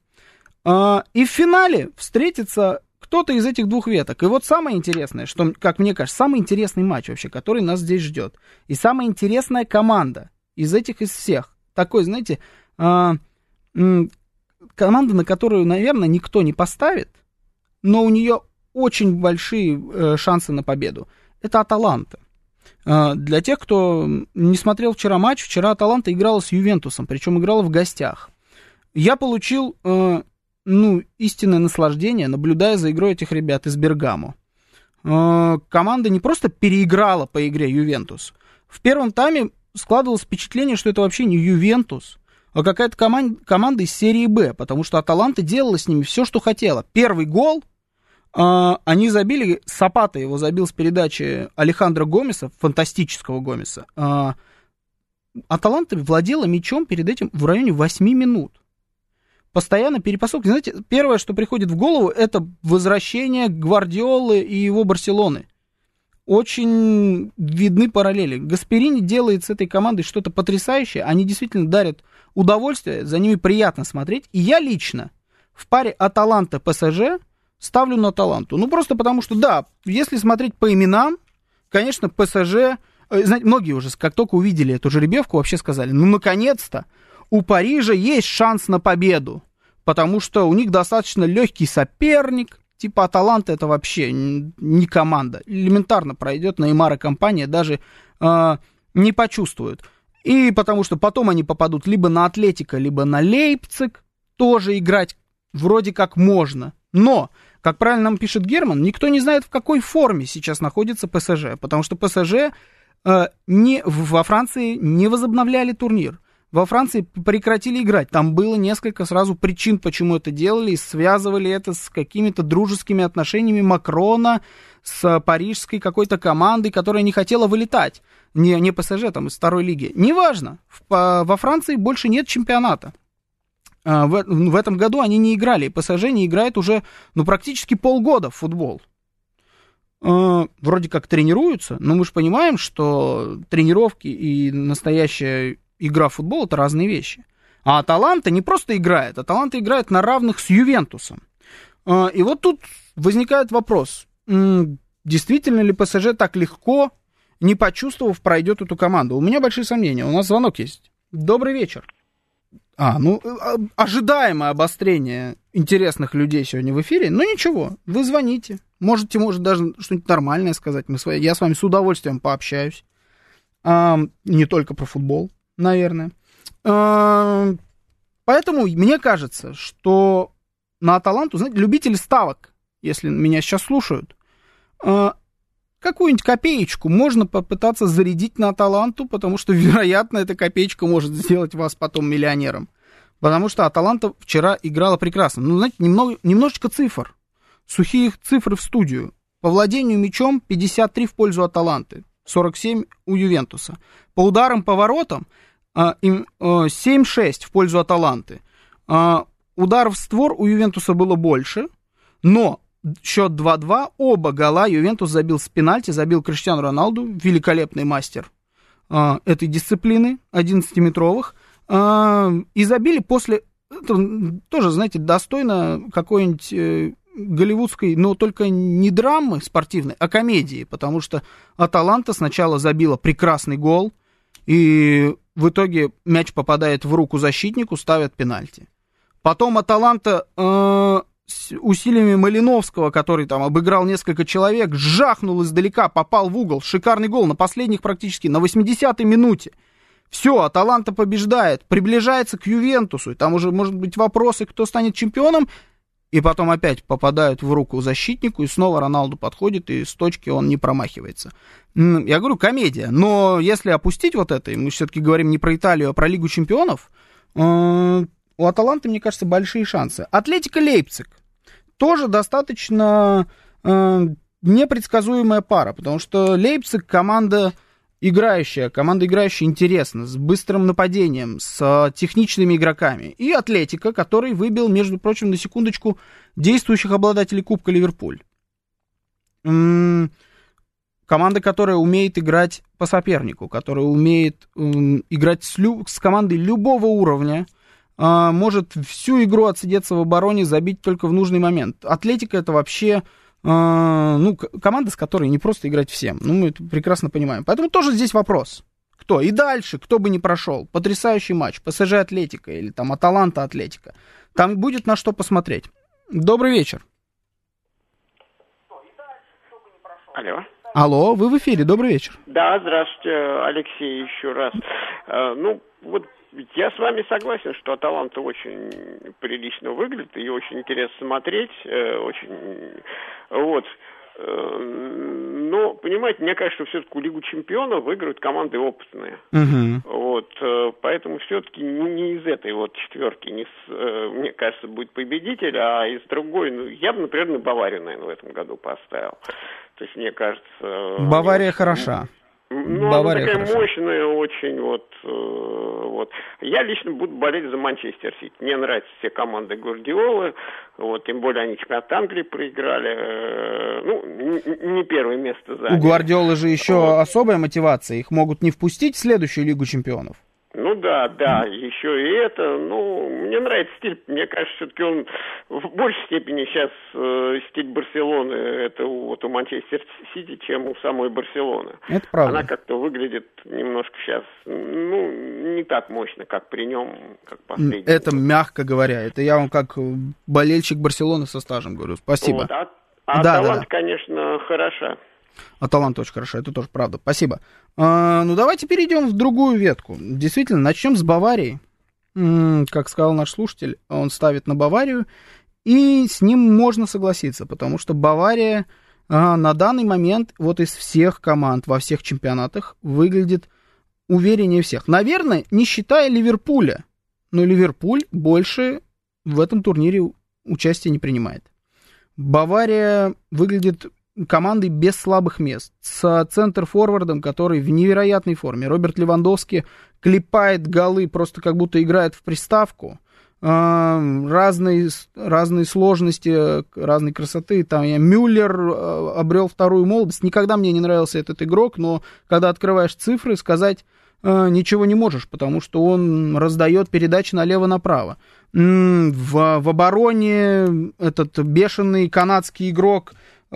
И в финале встретится кто-то из этих двух веток. И вот самое интересное, что, как мне кажется, самый интересный матч вообще, который нас здесь ждет. И самая интересная команда из этих, из всех. Такой, знаете, команда, на которую, наверное, никто не поставит, но у нее очень большие э, шансы на победу. Это Аталанта. Э, для тех, кто не смотрел вчера матч, вчера Аталанта играла с Ювентусом, причем играла в гостях. Я получил, э, ну, истинное наслаждение, наблюдая за игрой этих ребят из Бергамо. Э, команда не просто переиграла по игре Ювентус. В первом тайме складывалось впечатление, что это вообще не Ювентус, а какая-то команда, команда из серии Б, потому что Аталанта делала с ними все, что хотела. Первый гол они забили, Сапата его забил с передачи Алехандро Гомеса, фантастического Гомеса. Аталанта владела мячом перед этим в районе восемь минут. Постоянно перепасовки. Знаете, первое, что приходит в голову, это возвращение Гвардиолы и его Барселоны. Очень видны параллели. Гасперини делает с этой командой что-то потрясающее. Они действительно дарят удовольствие, за ними приятно смотреть. И я лично в паре Аталанта-пэ эс жэ ставлю на Аталанту. Ну, просто потому что, да, если смотреть по именам, конечно, пэ эс жэ... Знаете, многие уже, как только увидели эту жеребьевку, вообще сказали, ну, наконец-то, у Парижа есть шанс на победу, потому что у них достаточно легкий соперник, типа Аталанта это вообще не команда. Элементарно пройдет Неймар и компания, даже э, не почувствуют. И потому что потом они попадут либо на Атлетико, либо на Лейпциг, тоже играть вроде как можно. Но Как правильно нам пишет Герман, никто не знает, в какой форме сейчас находится ПСЖ, потому что ПСЖ э, не, во Франции не возобновляли турнир. Во Франции прекратили играть. Там было несколько сразу причин, почему это делали, и связывали это с какими-то дружескими отношениями Макрона с парижской какой-то командой, которая не хотела вылетать. Не, не ПСЖ, там, из второй лиги. Неважно. В, во Франции больше нет чемпионата. В, в этом году они не играли. ПСЖ не играет уже, ну, практически полгода в футбол. Вроде как тренируются, но мы же понимаем, что тренировки и настоящая игра в футбол — это разные вещи. А Аталанта не просто играет, Аталанта играет на равных с Ювентусом. И вот тут возникает вопрос, действительно ли ПСЖ так легко, не почувствовав, пройдет эту команду? У меня большие сомнения. У нас звонок есть. Добрый вечер. А, ну, ожидаемое обострение интересных людей сегодня в эфире. Но ничего, вы звоните. Можете, может, даже что-нибудь нормальное сказать. Мы с вами, я с вами с удовольствием пообщаюсь. А, не только про футбол, наверное. А, поэтому мне кажется, что на Аталанту, знаете, любители ставок, если меня сейчас слушают, а, какую-нибудь копеечку можно попытаться зарядить на Аталанту, потому что, вероятно, эта копеечка может сделать вас потом миллионером. Потому что Аталанта вчера играла прекрасно. Ну, знаете, немного, немножечко цифр. Сухие цифры в студию. По владению мячом пятьдесят три в пользу Аталанты, сорок семь у Ювентуса. По ударам по воротам семь шесть в пользу Аталанты. Ударов в створ у Ювентуса было больше, но счет два-два, оба гола Ювентус забил с пенальти, забил Криштиану Роналду, великолепный мастер э, этой дисциплины, одиннадцатиметровых, э, и забили после, это, тоже, знаете, достойно какой-нибудь э, голливудской, но только не драмы спортивной, а комедии, потому что Аталанта сначала забила прекрасный гол, и в итоге мяч попадает в руку защитнику, ставят пенальти. Потом Аталанта... Э, с усилиями Малиновского, который там обыграл несколько человек, жахнул издалека, попал в угол. Шикарный гол на последних практически, на восьмидесятой минуте. Все, Аталанта побеждает, приближается к Ювентусу. И там уже, может быть, вопросы, кто станет чемпионом. И потом опять попадают в руку защитнику, и снова Роналду подходит, и с точки он не промахивается. Я говорю, комедия. Но если опустить вот это, и мы все-таки говорим не про Италию, а про Лигу чемпионов, у Аталанты, мне кажется, большие шансы. Атлетико Лейпциг тоже достаточно э, непредсказуемая пара, потому что Лейпциг команда играющая, команда играющая интересно, с быстрым нападением, с техничными игроками. И Атлетико, который выбил, между прочим, на секундочку, действующих обладателей Кубка Ливерпуль. М-м, команда, которая умеет играть по сопернику, которая умеет м- играть с, лю- с командой любого уровня, может всю игру отсидеться в обороне, забить только в нужный момент. Атлетико — это вообще ну, команда, с которой не просто играть всем. Ну, мы это прекрасно понимаем. Поэтому тоже здесь вопрос. Кто? И дальше, кто бы ни прошел. Потрясающий матч. ПСЖ Атлетико или там Аталанта Атлетико. Там будет на что посмотреть. Добрый вечер. Алло. Алло, вы в эфире. Добрый вечер. Да, здравствуйте, Алексей, еще раз. Ну, вот я с вами согласен, что Аталанта очень прилично выглядит, и очень интересно смотреть, очень, вот. Но, понимаете, мне кажется, что все-таки Лигу чемпионов выиграют команды опытные. Uh-huh. Вот, поэтому все-таки не из этой вот четверки, не с, мне кажется, будет победитель, а из другой. Ну, я бы, например, на Баварию, наверное, в этом году поставил. То есть, мне кажется... Бавария очень... хороша. Ну, Бавария она такая хороша. Мощная очень, вот, вот. Я лично буду болеть за Манчестер Сити. Мне нравятся все команды Гвардиолы, вот, тем более они чемпионат Англии проиграли, ну, не первое место заняли. У Гвардиолы же еще вот. Особая мотивация, их могут не впустить в следующую Лигу чемпионов. Ну да, да, еще и это, ну, мне нравится стиль, мне кажется, все-таки он в большей степени сейчас э, стиль Барселоны, это вот у Манчестер Сити, чем у самой Барселоны. Это правда. Она как-то выглядит немножко сейчас, ну, не так мощно, как при нем, как последний. Это год. Мягко говоря, это я вам как болельщик Барселоны со стажем говорю, спасибо. Вот, а а да, Аталанта, да, да. конечно, хороша. Аталанта очень хорошо, это тоже правда. Спасибо. А, ну, давайте перейдем в другую ветку. Действительно, начнем с Баварии. М-м, как сказал наш слушатель, он ставит на Баварию. И с ним можно согласиться, потому что Бавария а, на данный момент вот из всех команд во всех чемпионатах выглядит увереннее всех. Наверное, не считая Ливерпуля, но Ливерпуль больше в этом турнире участия не принимает. Бавария выглядит командой без слабых мест, с центр-форвардом, который в невероятной форме. Роберт Левандовский клепает голы, просто как будто играет в приставку. Разные, разные сложности, разные красоты. Там я, Мюллер обрел вторую молодость. Никогда мне не нравился этот игрок, но когда открываешь цифры, сказать ничего не можешь, потому что он раздает передачи налево-направо. В, в обороне этот бешеный канадский игрок,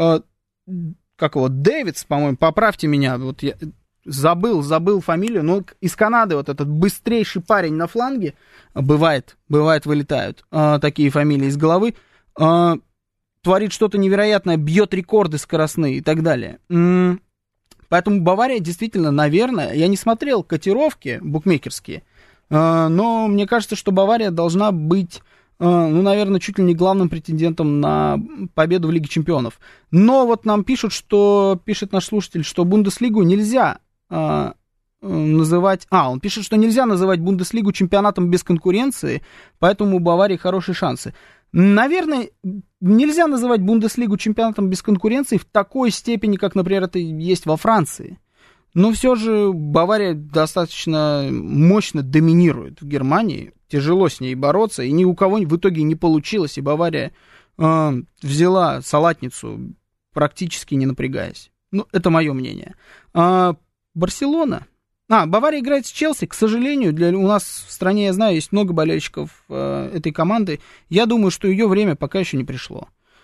как его, Дэвидс, по-моему, поправьте меня, вот я забыл, забыл фамилию, но из Канады вот этот быстрейший парень на фланге, бывает, бывает вылетают э, такие фамилии из головы, э, творит что-то невероятное, бьет рекорды скоростные и так далее. М-м, поэтому Бавария действительно, наверное, я не смотрел котировки букмекерские, э, но мне кажется, что Бавария должна быть, ну, наверное, чуть ли не главным претендентом на победу в Лиге Чемпионов. Но вот нам пишут, что, пишет наш слушатель, что Бундеслигу нельзя а, называть... А, он пишет, что нельзя называть Бундеслигу чемпионатом без конкуренции, поэтому у Баварии хорошие шансы. Наверное, нельзя называть Бундеслигу чемпионатом без конкуренции в такой степени, как, например, это есть во Франции. Но все же Бавария достаточно мощно доминирует в Германии. Тяжело с ней бороться, и ни у кого в итоге не получилось, и Бавария э, взяла салатницу, практически не напрягаясь. Ну, это мое мнение. А, Барселона. А, Бавария играет с Челси, к сожалению, для, у нас в стране, я знаю, есть много болельщиков э, этой команды. Я думаю, что ее время пока еще не пришло.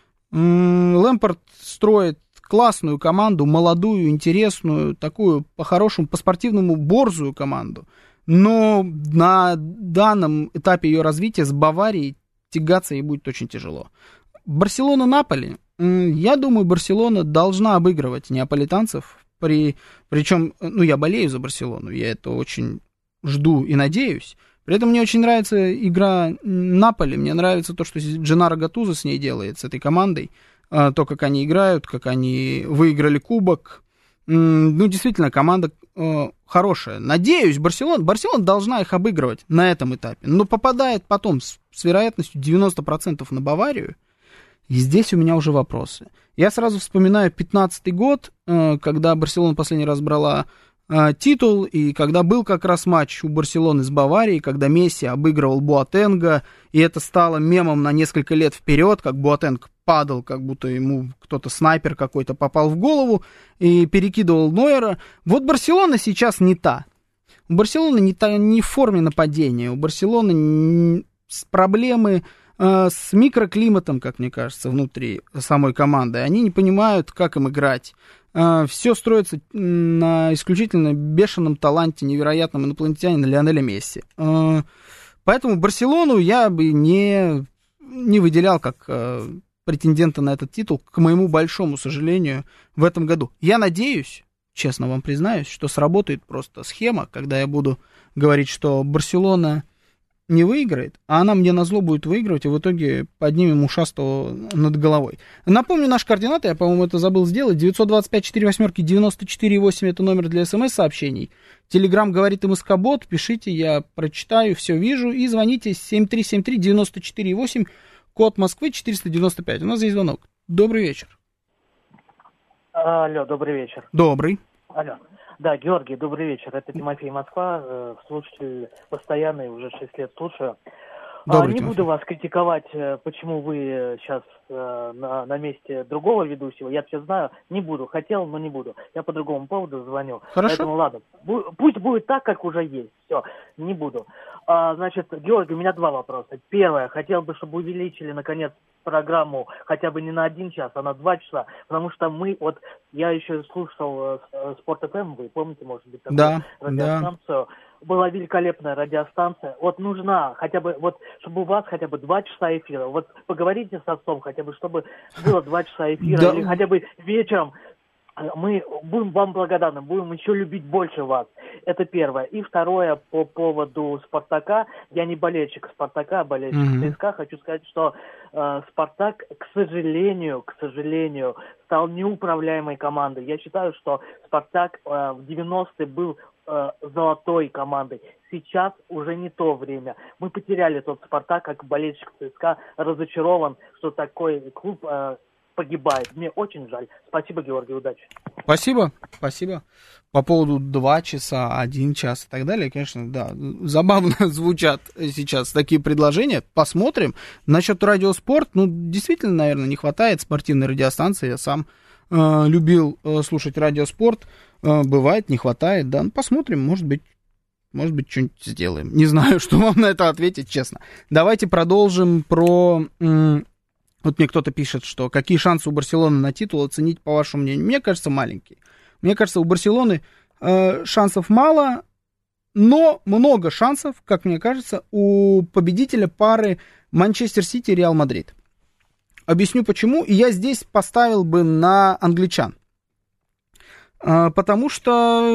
М-м, Лэмпард строит классную команду, молодую, интересную, такую по-хорошему, по-спортивному борзую команду. Но на данном этапе ее развития с Баварией тягаться ей будет очень тяжело. Барселона-Наполи. Я думаю, Барселона должна обыгрывать неаполитанцев. При, причем, ну, я болею за Барселону, я это очень жду и надеюсь. При этом мне очень нравится игра Наполи. Мне нравится то, что Дженнаро Гаттузо с ней делает, с этой командой. То, как они играют, как они выиграли кубок. Ну, действительно, команда э, хорошая. Надеюсь, Барселона, Барселона должна их обыгрывать на этом этапе. Но попадает потом с, с вероятностью девяносто процентов на Баварию. И здесь у меня уже вопросы. Я сразу вспоминаю пятнадцатый год, э, когда Барселона последний раз брала э, титул, и когда был как раз матч у Барселоны с Баварией, когда Месси обыгрывал Боатенга, и это стало мемом на несколько лет вперед, как Боатенг падал, как будто ему кто-то, снайпер какой-то, попал в голову и перекидывал Нойера. Вот Барселона сейчас не та. У Барселоны не, та, не в форме нападения. У Барселоны не, проблемы э, с микроклиматом, как мне кажется, внутри самой команды. Они не понимают, как им играть. Э, все строится на исключительно бешеном таланте невероятном инопланетянина Лионеля Месси. Э, поэтому Барселону я бы не, не выделял как... Э, претендента на этот титул, к моему большому сожалению, в этом году. Я надеюсь, честно вам признаюсь, что сработает просто схема, когда я буду говорить, что Барселона не выиграет, а она мне назло будет выигрывать, и в итоге поднимем ушастого над головой. Напомню, наши координаты, я, по-моему, это забыл сделать, девятьсот двадцать пять четыре восьмерки девяносто четыре восемь, это номер для смс-сообщений. Телеграм говорит МСК-бот, пишите, я прочитаю, все вижу, и звоните семь три семь три девять четыре восемь, код Москвы четыреста девяносто пять. У нас есть звонок. Добрый вечер. Алло, добрый вечер. Добрый. Алло. Да, Георгий, добрый вечер. Это Тимофей, Москва. Слушатель постоянный, уже шесть лет слушаю. Добрый, Не Тимофей. буду вас критиковать, почему вы сейчас на, на месте другого ведущего. Я все знаю. Не буду. Хотел, но не буду. Я по другому поводу звоню. Хорошо. Поэтому ладно. Пусть будет так, как уже есть. Все, не буду. А, значит, Георгий, у меня два вопроса. Первое. Хотел бы, чтобы увеличили, наконец, программу хотя бы не на один час, а на два часа. Потому что мы, вот, я еще слушал Спорт эф эм, вы помните, может быть, такую да, радиостанцию. Да. Была великолепная радиостанция. Вот нужна хотя бы, вот, чтобы у вас хотя бы два часа эфира. Вот поговорите с отцом хотя бы, чтобы было два часа эфира. Да. Или хотя бы вечером Мы будем вам благодарны, будем еще любить больше вас. Это первое. И второе, по поводу «Спартака». Я не болельщик «Спартака», а болельщик Mm-hmm. ЦСКА. Хочу сказать, что э, «Спартак», к сожалению, к сожалению, стал неуправляемой командой. Я считаю, что «Спартак» э, в девяностые был э, золотой командой. Сейчас уже не то время. Мы потеряли тот «Спартак», как болельщик ЦСКА разочарован, что такой клуб... Э, погибает. Мне очень жаль. Спасибо, Георгий, удачи. Спасибо, спасибо. По поводу два часа, один час и так далее, конечно, да, забавно звучат сейчас такие предложения. Посмотрим. Насчет радиоспорт, ну, действительно, наверное, не хватает спортивной радиостанции. Я сам э, любил э, слушать радиоспорт. Э, бывает, не хватает, да. Ну, посмотрим, может быть, может быть, что-нибудь сделаем. Не знаю, что вам на это ответить, честно. Давайте продолжим про... М- Вот мне кто-то пишет, что какие шансы у Барселоны на титул оценить, по вашему мнению. Мне кажется, маленькие. Мне кажется, у Барселоны э, шансов мало, но много шансов, как мне кажется, у победителя пары Манчестер Сити и Реал Мадрид. Объясню почему. И я здесь поставил бы на англичан. Э, потому что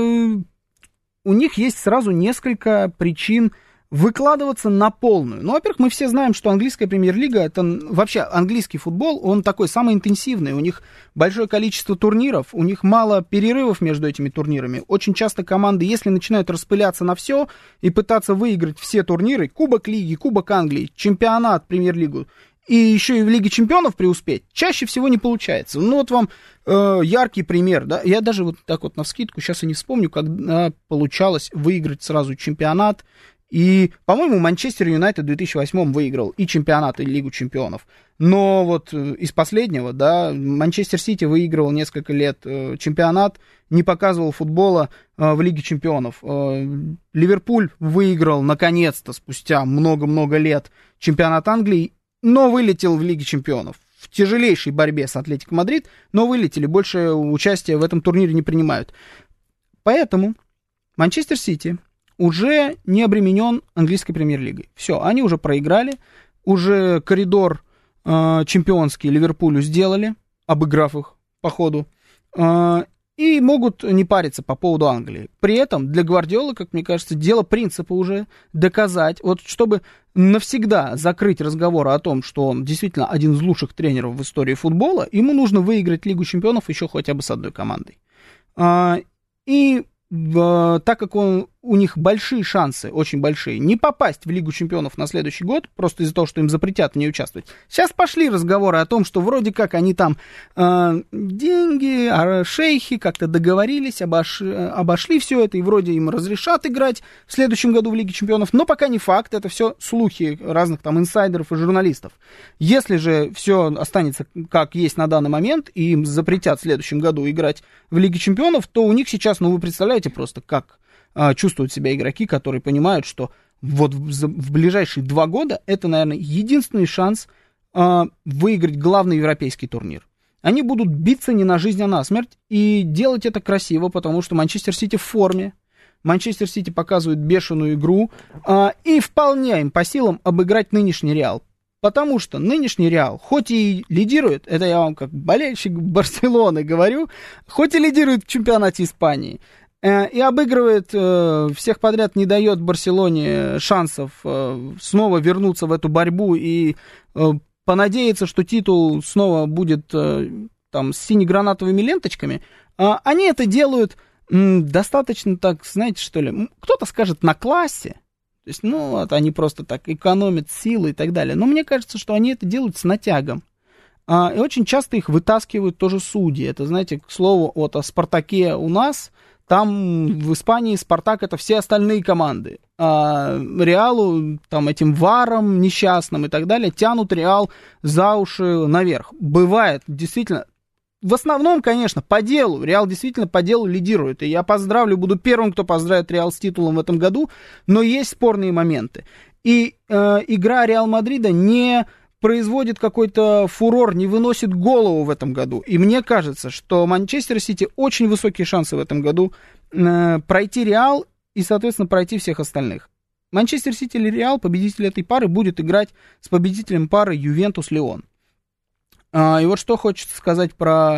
у них есть сразу несколько причин выкладываться на полную. Ну, во-первых, мы все знаем, что английская премьер-лига, это вообще английский футбол, он такой самый интенсивный, у них большое количество турниров, у них мало перерывов между этими турнирами. Очень часто команды, если начинают распыляться на все и пытаться выиграть все турниры, Кубок Лиги, Кубок Англии, чемпионат, премьер-лигу, и еще и в Лиге Чемпионов преуспеть, чаще всего не получается. Ну, вот вам э, яркий пример, да, я даже вот так вот навскидку сейчас и не вспомню, когда получалось выиграть сразу чемпионат. И, по-моему, Манчестер Юнайтед в две тысячи восьмом выиграл и чемпионат, и Лигу Чемпионов. Но вот из последнего, да, Манчестер Сити выигрывал несколько лет чемпионат, не показывал футбола в Лиге Чемпионов. Ливерпуль выиграл, наконец-то, спустя много-много лет чемпионат Англии, но вылетел в Лиге Чемпионов. В тяжелейшей борьбе с Атлетико Мадрид, но вылетели, больше участия в этом турнире не принимают. Поэтому Манчестер Сити уже не обременен английской премьер-лигой. Все, они уже проиграли, уже коридор э, чемпионский Ливерпулю сделали, обыграв их по ходу, э, и могут не париться по поводу Англии. При этом для Гвардиолы, как мне кажется, дело принципа уже доказать, вот чтобы навсегда закрыть разговор о том, что он действительно один из лучших тренеров в истории футбола, ему нужно выиграть Лигу Чемпионов еще хотя бы с одной командой. Э, и В, так как он, у них большие шансы, очень большие, не попасть в Лигу Чемпионов на следующий год, просто из-за того, что им запретят в ней участвовать. Сейчас пошли разговоры о том, что вроде как они там э, деньги, а шейхи как-то договорились, обош, обошли все это, и вроде им разрешат играть в следующем году в Лиге Чемпионов, но пока не факт, это все слухи разных там инсайдеров и журналистов. Если же все останется как есть на данный момент, и им запретят в следующем году играть в Лиге Чемпионов, то у них сейчас, ну вы представляете, просто как а, чувствуют себя игроки, которые понимают, что вот в, в ближайшие два года это, наверное, единственный шанс а, выиграть главный европейский турнир. Они будут биться не на жизнь, а на смерть, и делать это красиво, потому что Манчестер Сити в форме, Манчестер Сити показывает бешеную игру, а, и вполне им по силам обыграть нынешний Реал. Потому что нынешний Реал, хоть и лидирует, это я вам как болельщик Барселоны говорю, хоть и лидирует в чемпионате Испании, и обыгрывает э, всех подряд, не дает Барселоне шансов э, снова вернуться в эту борьбу и э, понадеяться, что титул снова будет э, там с сине-гранатовыми ленточками, э, они это делают э, достаточно так, знаете, что ли, кто-то скажет на классе, то есть, ну, вот они просто так экономят силы и так далее, но мне кажется, что они это делают с натягом. Э, и очень часто их вытаскивают тоже судьи. Это, знаете, к слову, вот о «Спартаке» у нас... Там в Испании «Спартак» — это все остальные команды. А Реалу, там, этим варом несчастным и так далее, тянут Реал за уши наверх. Бывает, действительно. В основном, конечно, по делу. Реал действительно по делу лидирует. И я поздравлю, буду первым, кто поздравит Реал с титулом в этом году. Но есть спорные моменты. И э, игра Реал Мадрида не... производит какой-то фурор, не выносит голову в этом году. И мне кажется, что Манчестер Сити очень высокие шансы в этом году э, пройти Реал и, соответственно, пройти всех остальных. Манчестер Сити или Реал, победитель этой пары, будет играть с победителем пары Ювентус-Лион. Э, и вот что хочется сказать про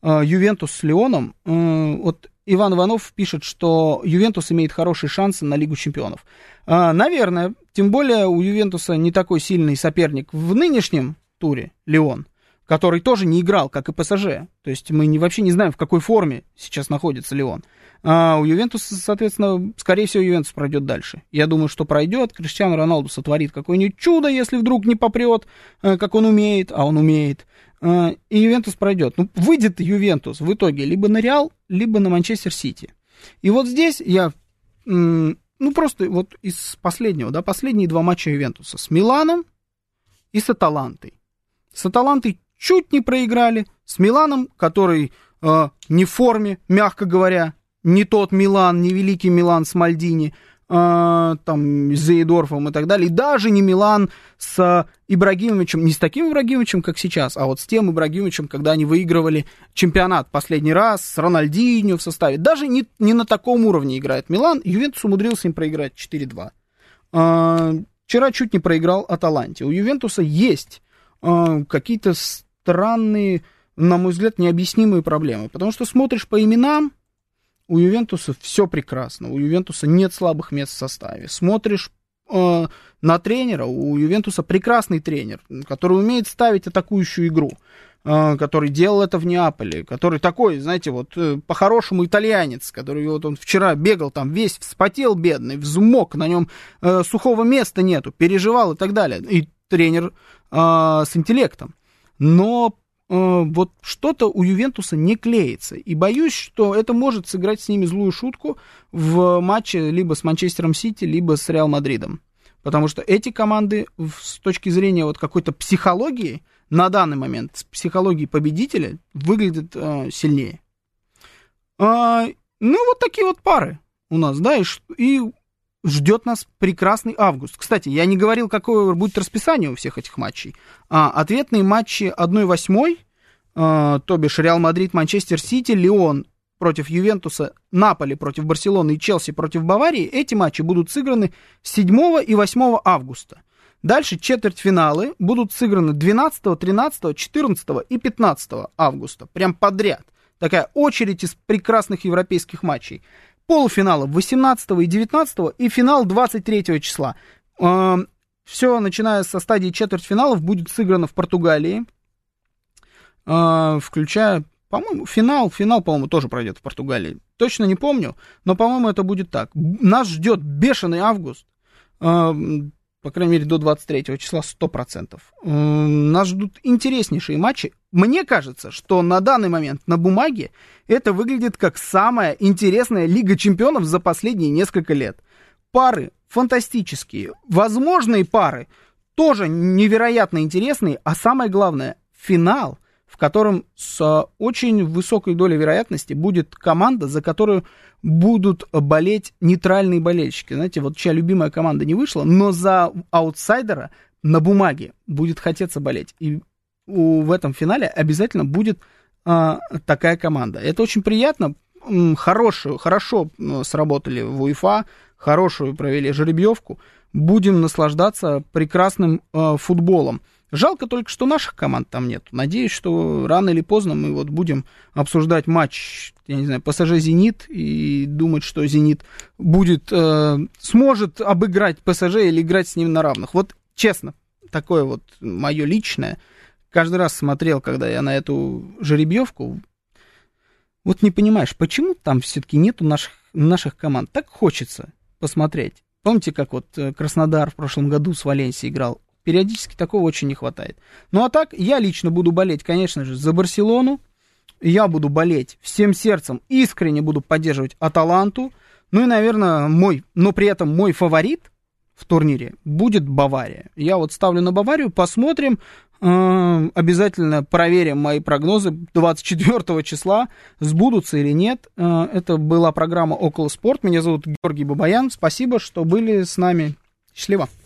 э, Ювентус с Лионом. Э, вот Иван Иванов пишет, что Ювентус имеет хорошие шансы на Лигу чемпионов. Э, наверное, тем более у Ювентуса не такой сильный соперник в нынешнем туре, Лион, который тоже не играл, как и ПСЖ. То есть мы не, вообще не знаем, в какой форме сейчас находится Лион. А у Ювентуса, соответственно, скорее всего, Ювентус пройдет дальше. Я думаю, что пройдет. Криштиану Роналду сотворит какое-нибудь чудо, если вдруг не попрет, как он умеет, а он умеет. И Ювентус пройдет. Ну, выйдет Ювентус в итоге либо на Реал, либо на Манчестер Сити. И вот здесь я, ну, просто вот из последнего, да, последние два матча Ювентуса с Миланом и с Аталантой. С Аталантой чуть не проиграли, с Миланом, который э, не в форме, мягко говоря, не тот Милан, не великий Милан с Мальдини, э, там, с Зейдорфом и так далее, и даже не Милан с Ибрагимовичем, не с таким Ибрагимовичем, как сейчас, а вот с тем Ибрагимовичем, когда они выигрывали чемпионат последний раз, с Рональдиньо в составе. Даже не, не на таком уровне играет Милан, Ювентус умудрился им проиграть четыре-два. Э, вчера чуть не проиграл Аталанте. У Ювентуса есть э, какие-то странные, на мой взгляд, необъяснимые проблемы, потому что смотришь по именам, у Ювентуса все прекрасно, у Ювентуса нет слабых мест в составе. Смотришь э, на тренера, у Ювентуса прекрасный тренер, который умеет ставить атакующую игру, э, который делал это в Неаполе, который такой, знаете, вот э, по-хорошему итальянец, который вот он вчера бегал там весь, вспотел бедный, взмок, на нем э, сухого места нету, переживал и так далее. И тренер э, с интеллектом. Но вот что-то у Ювентуса не клеится. И боюсь, что это может сыграть с ними злую шутку в матче либо с Манчестером Сити, либо с Реал Мадридом. Потому что эти команды с точки зрения вот какой-то психологии на данный момент, с психологией победителя, выглядят э, сильнее. А, ну, вот такие вот пары у нас, да, и, и ждет нас прекрасный август. Кстати, я не говорил, какое будет расписание у всех этих матчей. А, ответные матчи одна восьмая, а, то бишь Реал Мадрид, Манчестер Сити, Лион против Ювентуса, Наполи против Барселоны и Челси против Баварии. Эти матчи будут сыграны седьмого и восьмого августа. Дальше четвертьфиналы будут сыграны двенадцатого, тринадцатого, четырнадцатого и пятнадцатого августа. Прям подряд. Такая очередь из прекрасных европейских матчей. Полуфиналы восемнадцатого и девятнадцатого и финал двадцать третьего числа. Все, начиная со стадии четвертьфиналов, будет сыграно в Португалии, включая, по-моему, финал. Финал, по-моему, тоже пройдет в Португалии. Точно не помню, но, по-моему, это будет так. Нас ждет бешеный август, по крайней мере, до двадцать третьего числа сто процентов. Нас ждут интереснейшие матчи. Мне кажется, что на данный момент на бумаге это выглядит как самая интересная Лига чемпионов за последние несколько лет. Пары фантастические, возможные пары тоже невероятно интересные, а самое главное, финал, в котором с очень высокой долей вероятности будет команда, за которую будут болеть нейтральные болельщики. Знаете, вот чья любимая команда не вышла, но за аутсайдера на бумаге будет хотеться болеть. И у, в этом финале обязательно будет а, такая команда. Это очень приятно. Хорошую, хорошо сработали в УЕФА, хорошую провели жеребьевку. Будем наслаждаться прекрасным а, футболом. Жалко только, что наших команд там нет. Надеюсь, что рано или поздно мы вот будем обсуждать матч, я не знаю, ПСЖ-Зенит, и думать, что Зенит будет, э, сможет обыграть ПСЖ или играть с ним на равных. Вот честно, такое вот мое личное. Каждый раз смотрел, когда я на эту жеребьевку, вот не понимаешь, почему там все-таки нету наших, наших команд. Так хочется посмотреть. Помните, как вот Краснодар в прошлом году с Валенсией играл? Периодически такого очень не хватает. Ну а так, я лично буду болеть, конечно же, за Барселону. Я буду болеть всем сердцем, искренне буду поддерживать Аталанту. Ну и, наверное, мой, но при этом мой фаворит в турнире будет Бавария. Я вот ставлю на Баварию, посмотрим. Обязательно проверим мои прогнозы двадцать четвёртого числа, сбудутся или нет. Это была программа «Около спорт». Меня зовут Георгий Бабаян. Спасибо, что были с нами. Счастливо.